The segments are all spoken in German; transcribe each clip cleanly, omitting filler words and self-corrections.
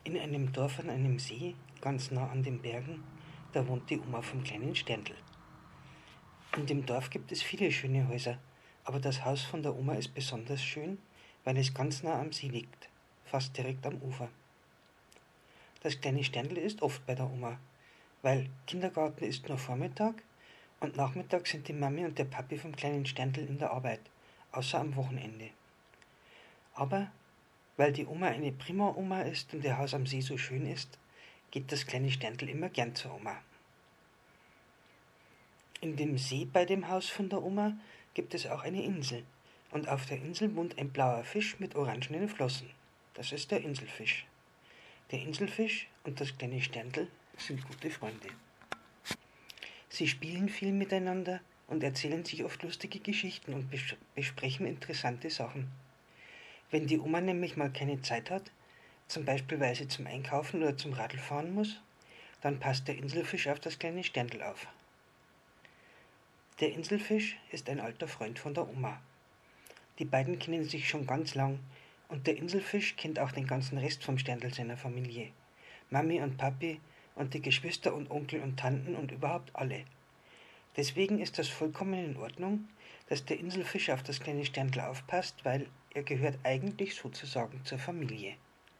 In einem Dorf an einem See, ganz nah an den Bergen, da wohnt die Oma vom kleinen Sterndl. In dem Dorf gibt es viele schöne Häuser, aber das Haus von der Oma ist besonders schön, weil es ganz nah am See liegt, fast direkt am Ufer. Das kleine Sterndl ist oft bei der Oma, weil Kindergarten ist nur Vormittag und Nachmittag sind die Mami und der Papi vom kleinen Sterndl in der Arbeit, außer am Wochenende. Aber weil die Oma eine prima Oma ist und ihr Haus am See so schön ist, geht das kleine Sterndl immer gern zur Oma. In dem See bei dem Haus von der Oma gibt es auch eine Insel. Und auf der Insel wohnt ein blauer Fisch mit orangenen Flossen. Das ist der Inselfisch. Der Inselfisch und das kleine Sterndl sind gute Freunde. Sie spielen viel miteinander und erzählen sich oft lustige Geschichten und besprechen interessante Sachen. Wenn die Oma nämlich mal keine Zeit hat, zum Beispiel weil sie zum Einkaufen oder zum Radl fahren muss, dann passt der Inselfisch auf das kleine Sterndl auf. Der Inselfisch ist ein alter Freund von der Oma. Die beiden kennen sich schon ganz lang und der Inselfisch kennt auch den ganzen Rest vom Sterndl seiner Familie. Mami und Papi und die Geschwister und Onkel und Tanten und überhaupt alle. Deswegen ist das vollkommen in Ordnung, dass der Inselfisch auf das kleine Sterndl aufpasst, weil er gehört eigentlich sozusagen zur Familie.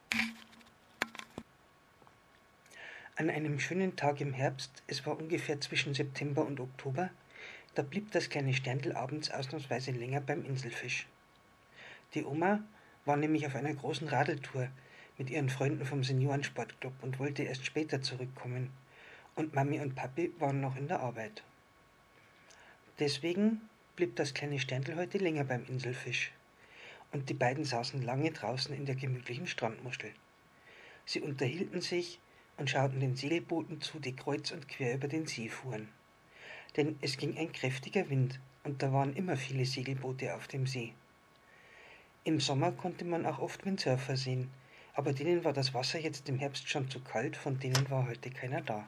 An einem schönen Tag im Herbst, es war ungefähr zwischen September und Oktober, da blieb das kleine Sterndl abends ausnahmsweise länger beim Inselfisch. Die Oma war nämlich auf einer großen Radeltour mit ihren Freunden vom Seniorensportclub und wollte erst später zurückkommen. Und Mami und Papi waren noch in der Arbeit. Deswegen blieb das kleine Sterndl heute länger beim Inselfisch. Und die beiden saßen lange draußen in der gemütlichen Strandmuschel. Sie unterhielten sich und schauten den Segelbooten zu, die kreuz und quer über den See fuhren. Denn es ging ein kräftiger Wind und da waren immer viele Segelboote auf dem See. Im Sommer konnte man auch oft Windsurfer sehen, aber denen war das Wasser jetzt im Herbst schon zu kalt, von denen war heute keiner da.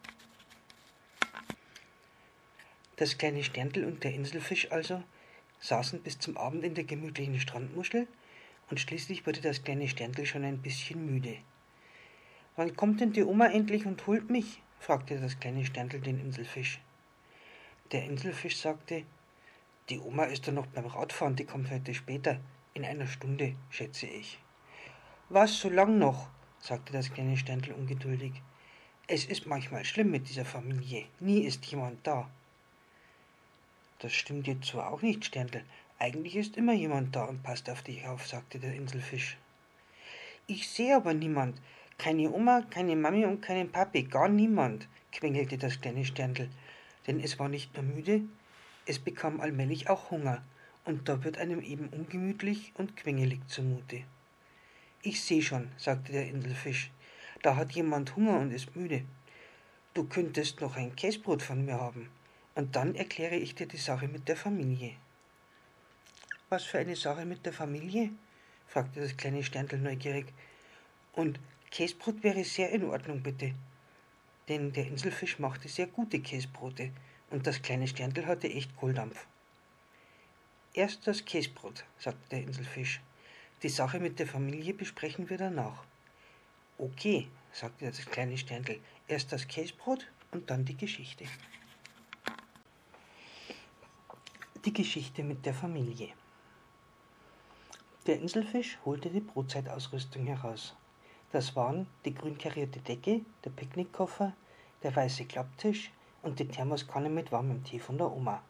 Das kleine Sterndl und der Inselfisch also saßen bis zum Abend in der gemütlichen Strandmuschel und schließlich wurde das kleine Sterndl schon ein bisschen müde. »Wann kommt denn die Oma endlich und holt mich?« fragte das kleine Sterndl den Inselfisch. Der Inselfisch sagte, »Die Oma ist da noch beim Radfahren, die kommt heute später, in einer Stunde, schätze ich.« »Was, so lang noch?« sagte das kleine Sterndl ungeduldig. »Es ist manchmal schlimm mit dieser Familie, nie ist jemand da.« »Das stimmt jetzt zwar auch nicht, Sterndl, eigentlich ist immer jemand da und passt auf dich auf«, sagte der Inselfisch. »Ich sehe aber niemand, keine Oma, keine Mami und keinen Papi, gar niemand«, quengelte das kleine Sterndl, denn es war nicht nur müde, es bekam allmählich auch Hunger, und da wird einem eben ungemütlich und quengelig zumute. »Ich sehe schon«, sagte der Inselfisch, »da hat jemand Hunger und ist müde. Du könntest noch ein Käsbrot von mir haben, und dann erkläre ich dir die Sache mit der Familie.« »Was für eine Sache mit der Familie?« fragte das kleine Sterndl neugierig. »Und Käsbrot wäre sehr in Ordnung, bitte.« Denn der Inselfisch machte sehr gute Käsbrote, und das kleine Sterndl hatte echt Kohldampf. »Erst das Käsbrot«, sagte der Inselfisch. »Die Sache mit der Familie besprechen wir danach.« »Okay«, sagte das kleine Sterndl, »erst das Käsbrot und dann die Geschichte.« Die Geschichte mit der Familie. Der Inselfisch holte die Brotzeitausrüstung heraus. Das waren die grün karierte Decke, der Picknickkoffer, der weiße Klapptisch und die Thermoskanne mit warmem Tee von der Oma.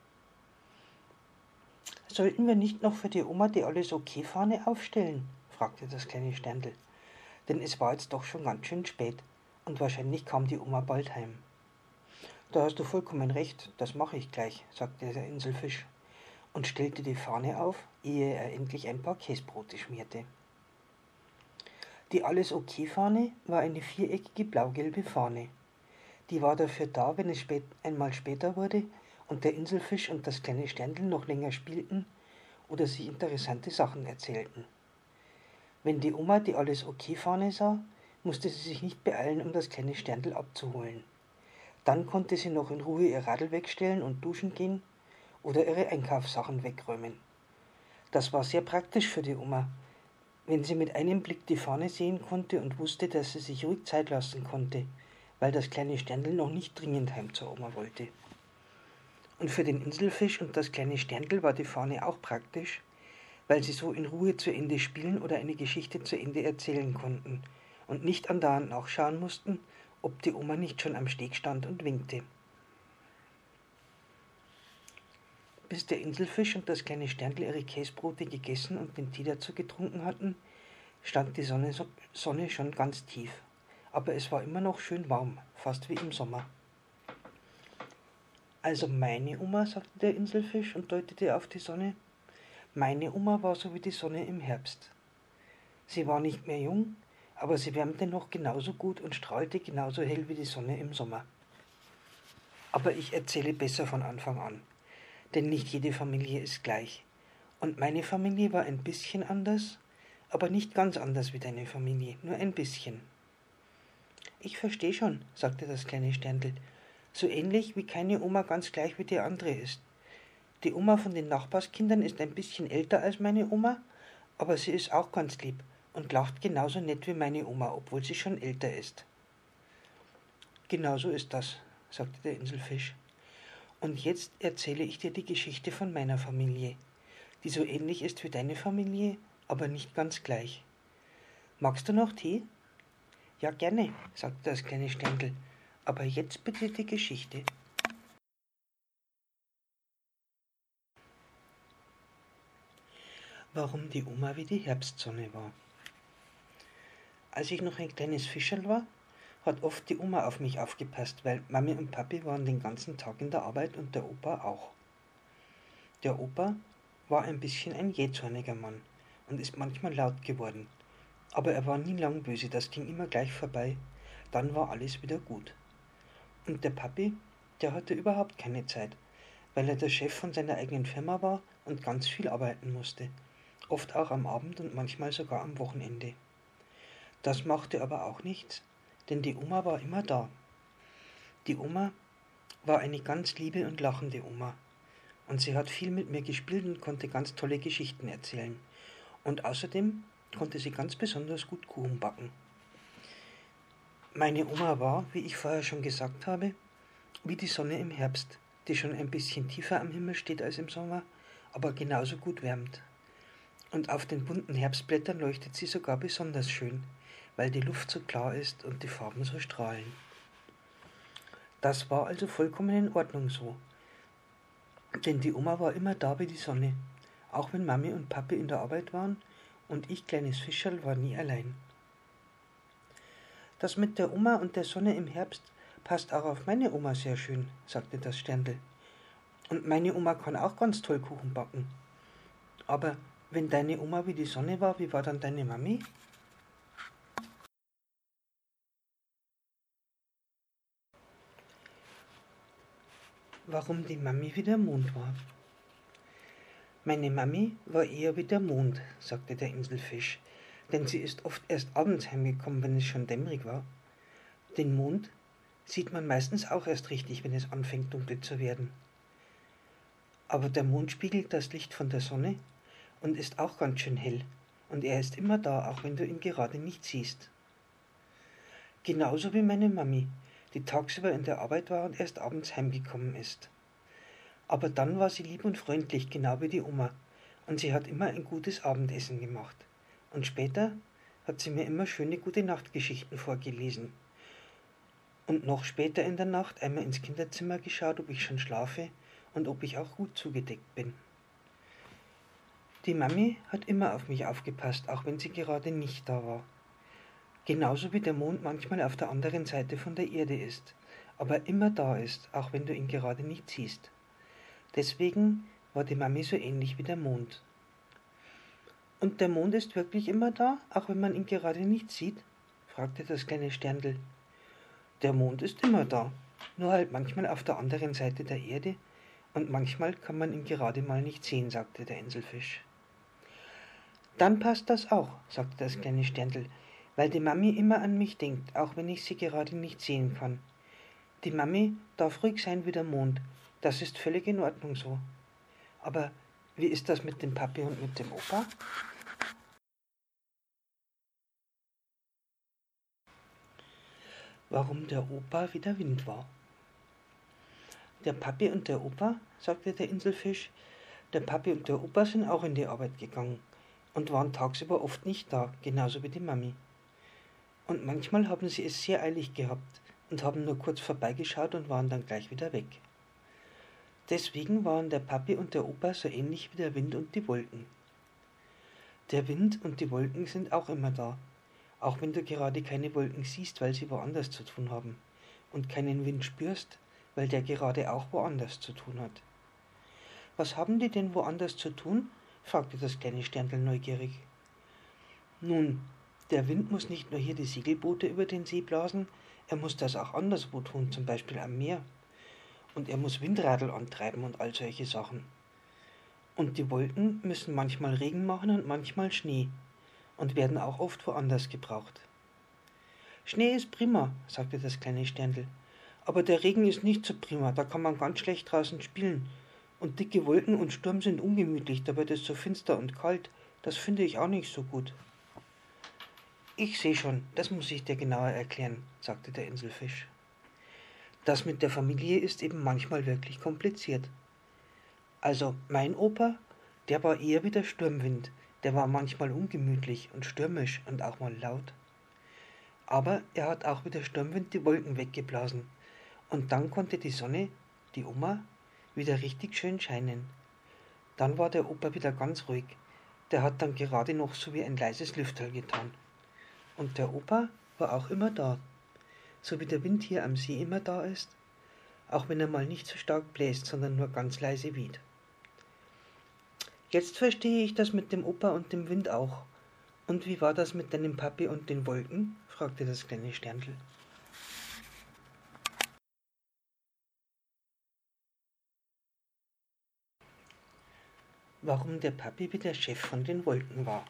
»Sollten wir nicht noch für die Oma die Alles-Okay-Fahne aufstellen?« fragte das kleine Sterndl. Denn es war jetzt doch schon ganz schön spät und wahrscheinlich kam die Oma bald heim. »Da hast du vollkommen recht, das mache ich gleich«, sagte der Inselfisch und stellte die Fahne auf, ehe er endlich ein paar Käsebrote schmierte. Die Alles-Okay-Fahne war eine viereckige blau-gelbe Fahne. Die war dafür da, wenn es einmal später wurde und der Inselfisch und das kleine Sterndl noch länger spielten oder sich interessante Sachen erzählten. Wenn die Oma die Alles-Okay-Fahne sah, musste sie sich nicht beeilen, um das kleine Sterndl abzuholen. Dann konnte sie noch in Ruhe ihr Radl wegstellen und duschen gehen oder ihre Einkaufssachen wegräumen. Das war sehr praktisch für die Oma, wenn sie mit einem Blick die Fahne sehen konnte und wusste, dass sie sich ruhig Zeit lassen konnte, weil das kleine Sterndl noch nicht dringend heim zur Oma wollte. Und für den Inselfisch und das kleine Sterndl war die Fahne auch praktisch, weil sie so in Ruhe zu Ende spielen oder eine Geschichte zu Ende erzählen konnten und nicht andauernd nachschauen mussten, ob die Oma nicht schon am Steg stand und winkte. Bis der Inselfisch und das kleine Sterndl ihre Käsebrote gegessen und den Tee dazu getrunken hatten, stand die Sonne schon ganz tief. Aber es war immer noch schön warm, fast wie im Sommer. Also meine Oma, sagte der Inselfisch und deutete auf die Sonne, meine Oma war so wie die Sonne im Herbst. Sie war nicht mehr jung, aber sie wärmte noch genauso gut und strahlte genauso hell wie die Sonne im Sommer. Aber ich erzähle besser von Anfang an, denn nicht jede Familie ist gleich. Und meine Familie war ein bisschen anders, aber nicht ganz anders wie deine Familie, nur ein bisschen. Ich verstehe schon, sagte das kleine Sterndl, so ähnlich wie keine Oma ganz gleich wie die andere ist. Die Oma von den Nachbarskindern ist ein bisschen älter als meine Oma, aber sie ist auch ganz lieb und lacht genauso nett wie meine Oma, obwohl sie schon älter ist. Genauso ist das, sagte der Inselfisch. Und jetzt erzähle ich dir die Geschichte von meiner Familie, die so ähnlich ist wie deine Familie, aber nicht ganz gleich. Magst du noch Tee? Ja, gerne, sagte das kleine Sterndl, aber jetzt bitte die Geschichte. Warum die Oma wie die Herbstsonne war. Als ich noch ein kleines Fischerl war, hat oft die Oma auf mich aufgepasst, weil Mami und Papi waren den ganzen Tag in der Arbeit und der Opa auch. Der Opa war ein bisschen ein jähzorniger Mann und ist manchmal laut geworden. Aber er war nie lang böse, das ging immer gleich vorbei. Dann war alles wieder gut. Und der Papi, der hatte überhaupt keine Zeit, weil er der Chef von seiner eigenen Firma war und ganz viel arbeiten musste. Oft auch am Abend und manchmal sogar am Wochenende. Das machte aber auch nichts, denn die Oma war immer da. Die Oma war eine ganz liebe und lachende Oma. Und sie hat viel mit mir gespielt und konnte ganz tolle Geschichten erzählen. Und außerdem konnte sie ganz besonders gut Kuchen backen. Meine Oma war, wie ich vorher schon gesagt habe, wie die Sonne im Herbst, die schon ein bisschen tiefer am Himmel steht als im Sommer, aber genauso gut wärmt. Und auf den bunten Herbstblättern leuchtet sie sogar besonders schön, weil die Luft so klar ist und die Farben so strahlen. Das war also vollkommen in Ordnung so, denn die Oma war immer da wie die Sonne, auch wenn Mami und Papi in der Arbeit waren und ich, kleines Fischerl, war nie allein. Das mit der Oma und der Sonne im Herbst passt auch auf meine Oma sehr schön, sagte das Sterndl. Und meine Oma kann auch ganz toll Kuchen backen. Aber wenn deine Oma wie die Sonne war, wie war dann deine Mami? Warum die Mami wie der Mond war. Meine Mami war eher wie der Mond, sagte der Inselfisch, denn sie ist oft erst abends heimgekommen, wenn es schon dämmerig war. Den Mond sieht man meistens auch erst richtig, wenn es anfängt dunkel zu werden. Aber der Mond spiegelt das Licht von der Sonne und ist auch ganz schön hell, und er ist immer da, auch wenn du ihn gerade nicht siehst. Genauso wie meine Mami, die tagsüber in der Arbeit war und erst abends heimgekommen ist. Aber dann war sie lieb und freundlich, genau wie die Oma, und sie hat immer ein gutes Abendessen gemacht. Und später hat sie mir immer schöne Gute-Nacht-Geschichten vorgelesen. Und noch später in der Nacht einmal ins Kinderzimmer geschaut, ob ich schon schlafe und ob ich auch gut zugedeckt bin. Die Mami hat immer auf mich aufgepasst, auch wenn sie gerade nicht da war. Genauso wie der Mond manchmal auf der anderen Seite von der Erde ist, aber immer da ist, auch wenn du ihn gerade nicht siehst. Deswegen war die Mami so ähnlich wie der Mond. Und der Mond ist wirklich immer da, auch wenn man ihn gerade nicht sieht? Fragte das kleine Sterndl. Der Mond ist immer da, nur halt manchmal auf der anderen Seite der Erde und manchmal kann man ihn gerade mal nicht sehen, sagte der Inselfisch. Dann passt das auch, sagte das kleine Sterndl, weil die Mami immer an mich denkt, auch wenn ich sie gerade nicht sehen kann. Die Mami darf ruhig sein wie der Mond, das ist völlig in Ordnung so. Aber wie ist das mit dem Papi und mit dem Opa? warum der Opa wie der Wind war. Der Papi und der Opa, sagte der Inselfisch, der Papi und der Opa sind auch in die Arbeit gegangen und waren tagsüber oft nicht da, genauso wie die Mami. Und manchmal haben sie es sehr eilig gehabt und haben nur kurz vorbeigeschaut und waren dann gleich wieder weg. Deswegen waren der Papi und der Opa so ähnlich wie der Wind und die Wolken. Der Wind und die Wolken sind auch immer da, auch wenn du gerade keine Wolken siehst, weil sie woanders zu tun haben, und keinen Wind spürst, weil der gerade auch woanders zu tun hat. Was haben die denn woanders zu tun? Fragte das kleine Sterndl neugierig. Nun, der Wind muss nicht nur hier die Segelboote über den See blasen, er muss das auch anderswo tun, zum Beispiel am Meer. Und er muss Windradl antreiben und all solche Sachen. Und die Wolken müssen manchmal Regen machen und manchmal Schnee und werden auch oft woanders gebraucht. Schnee ist prima, sagte das kleine Sterndl, aber der Regen ist nicht so prima, da kann man ganz schlecht draußen spielen. Und dicke Wolken und Sturm sind ungemütlich, da wird es so finster und kalt, das finde ich auch nicht so gut. Ich sehe schon, das muss ich dir genauer erklären, sagte der Inselfisch. Das mit der Familie ist eben manchmal wirklich kompliziert. Also mein Opa, der war eher wie der Sturmwind, der war manchmal ungemütlich und stürmisch und auch mal laut. Aber er hat auch wie der Sturmwind die Wolken weggeblasen und dann konnte die Sonne, die Oma, wieder richtig schön scheinen. Dann war der Opa wieder ganz ruhig, der hat dann gerade noch so wie ein leises Lüfterl getan. Und der Opa war auch immer da, so wie der Wind hier am See immer da ist, auch wenn er mal nicht so stark bläst, sondern nur ganz leise weht. Jetzt verstehe ich das mit dem Opa und dem Wind auch. Und wie war das mit deinem Papi und den Wolken? Fragte das kleine Sterndl. Warum der Papi wie der Chef von den Wolken war.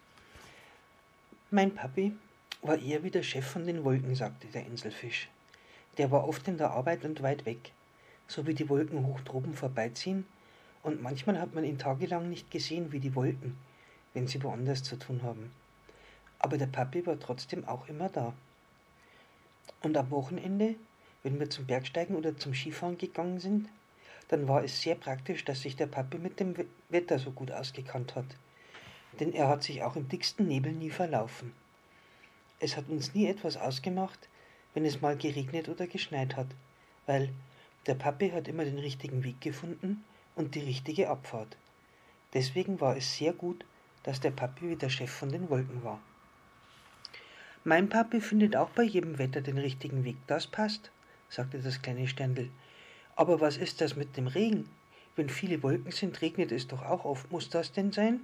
Mein Papi war eher wie der Chef von den Wolken, sagte der Inselfisch. Der war oft in der Arbeit und weit weg, so wie die Wolken hoch droben vorbeiziehen, und manchmal hat man ihn tagelang nicht gesehen wie die Wolken, wenn sie woanders zu tun haben. Aber der Papi war trotzdem auch immer da. Und am Wochenende, wenn wir zum Bergsteigen oder zum Skifahren gegangen sind, dann war es sehr praktisch, dass sich der Papi mit dem Wetter so gut ausgekannt hat. Denn er hat sich auch im dicksten Nebel nie verlaufen. Es hat uns nie etwas ausgemacht, wenn es mal geregnet oder geschneit hat, weil der Papi hat immer den richtigen Weg gefunden und die richtige Abfahrt. Deswegen war es sehr gut, dass der Papi wie der Chef von den Wolken war. Mein Papi findet auch bei jedem Wetter den richtigen Weg, das passt, sagte das kleine Sterndl. Aber was ist das mit dem Regen? Wenn viele Wolken sind, regnet es doch auch oft. Muss das denn sein?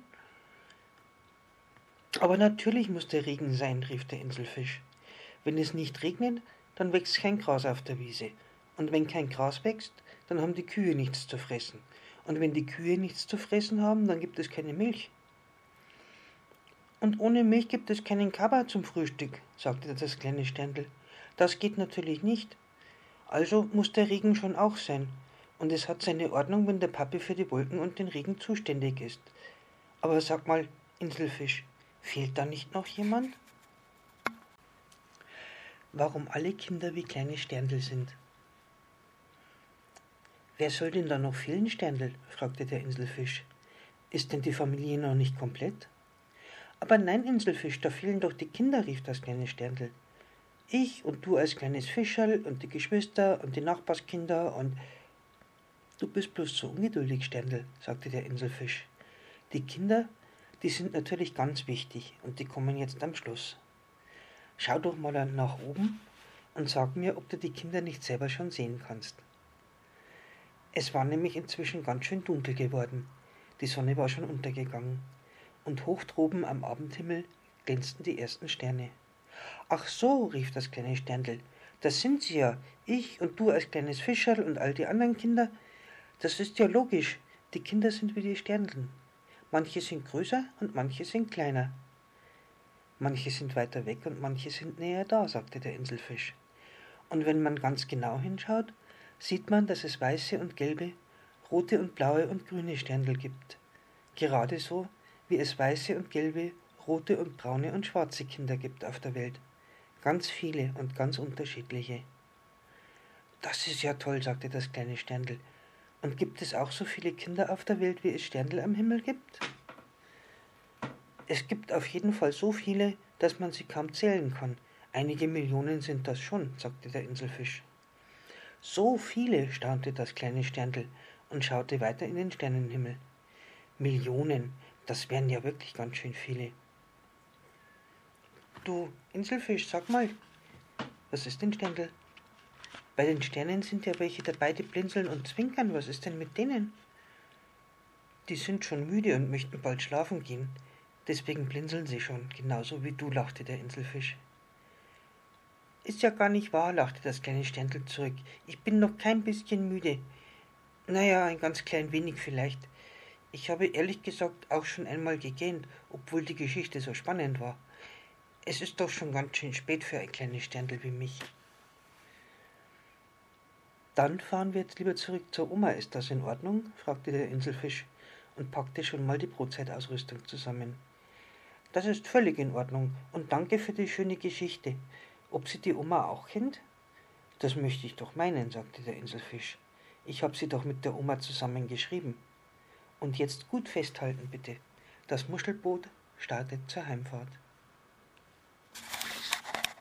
Aber natürlich muss der Regen sein, rief der Inselfisch. Wenn es nicht regnet, dann wächst kein Gras auf der Wiese. Und wenn kein Gras wächst, dann haben die Kühe nichts zu fressen. Und wenn die Kühe nichts zu fressen haben, dann gibt es keine Milch. Und ohne Milch gibt es keinen Kaba zum Frühstück, sagte das kleine Sterndl. Das geht natürlich nicht. Also muss der Regen schon auch sein. Und es hat seine Ordnung, wenn der Papi für die Wolken und den Regen zuständig ist. Aber sag mal, Inselfisch, fehlt da nicht noch jemand? Warum alle Kinder wie kleine Sterndl sind. Wer soll denn da noch fehlen, Sterndl? Fragte der Inselfisch. Ist denn die Familie noch nicht komplett? Aber nein, Inselfisch, da fehlen doch die Kinder, rief das kleine Sterndl. Ich und du als kleines Fischerl und die Geschwister und die Nachbarskinder und... Du bist bloß so ungeduldig, Sterndl, sagte der Inselfisch. Die Kinder, die sind natürlich ganz wichtig und die kommen jetzt am Schluss. Schau doch mal nach oben und sag mir, ob du die Kinder nicht selber schon sehen kannst. Es war nämlich inzwischen ganz schön dunkel geworden. Die Sonne war schon untergegangen. Und hoch droben am Abendhimmel glänzten die ersten Sterne. Ach so, rief das kleine Sterndl, das sind sie ja, ich und du als kleines Fischerl und all die anderen Kinder. Das ist ja logisch, die Kinder sind wie die Sterndeln. Manche sind größer und manche sind kleiner. Manche sind weiter weg und manche sind näher da, sagte der Inselfisch. Und wenn man ganz genau hinschaut, sieht man, dass es weiße und gelbe, rote und blaue und grüne Sterndl gibt. Gerade so, wie es weiße und gelbe, rote und braune und schwarze Kinder gibt auf der Welt. Ganz viele und ganz unterschiedliche. Das ist ja toll, sagte das kleine Sterndl. Und gibt es auch so viele Kinder auf der Welt, wie es Sterndl am Himmel gibt? Es gibt auf jeden Fall so viele, dass man sie kaum zählen kann. Einige Millionen sind das schon, sagte der Inselfisch. So viele, staunte das kleine Sterndl und schaute weiter in den Sternenhimmel. Millionen, das wären ja wirklich ganz schön viele. Du, Inselfisch, sag mal, was ist denn Sterndl? Bei den Sternen sind ja welche dabei, die blinzeln und zwinkern. Was ist denn mit denen? Die sind schon müde und möchten bald schlafen gehen. Deswegen blinzeln sie schon, genauso wie du, lachte der Inselfisch. Ist ja gar nicht wahr, lachte das kleine Sterndl zurück. Ich bin noch kein bisschen müde. Naja, ein ganz klein wenig vielleicht. Ich habe ehrlich gesagt auch schon einmal gegähnt, obwohl die Geschichte so spannend war. Es ist doch schon ganz schön spät für ein kleines Sterndl wie mich. Dann fahren wir jetzt lieber zurück zur Oma, ist das in Ordnung? Fragte der Inselfisch und packte schon mal die Brotzeitausrüstung zusammen. Das ist völlig in Ordnung und danke für die schöne Geschichte. Ob sie die Oma auch kennt? Das möchte ich doch meinen, sagte der Inselfisch. Ich habe sie doch mit der Oma zusammen geschrieben. Und jetzt gut festhalten, bitte. Das Muschelboot startet zur Heimfahrt.